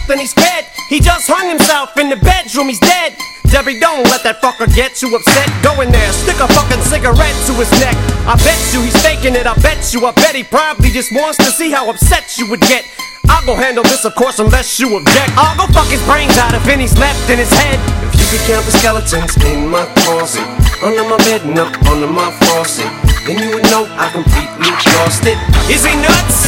and he's scared. He just hung himself in the bedroom, he's dead. Debbie, don't let that fucker get you upset. Go in there, stick a fucking cigarette to his neck. I bet you he's faking it, I bet he probably just wants to see how upset you would get. I'll go handle this, of course, unless you object. I'll go fuck his brains out if any's left in his head. If you could count the skeletons in my closet, under my bed and up under my faucet, then you would know I completely lost it. Is he nuts?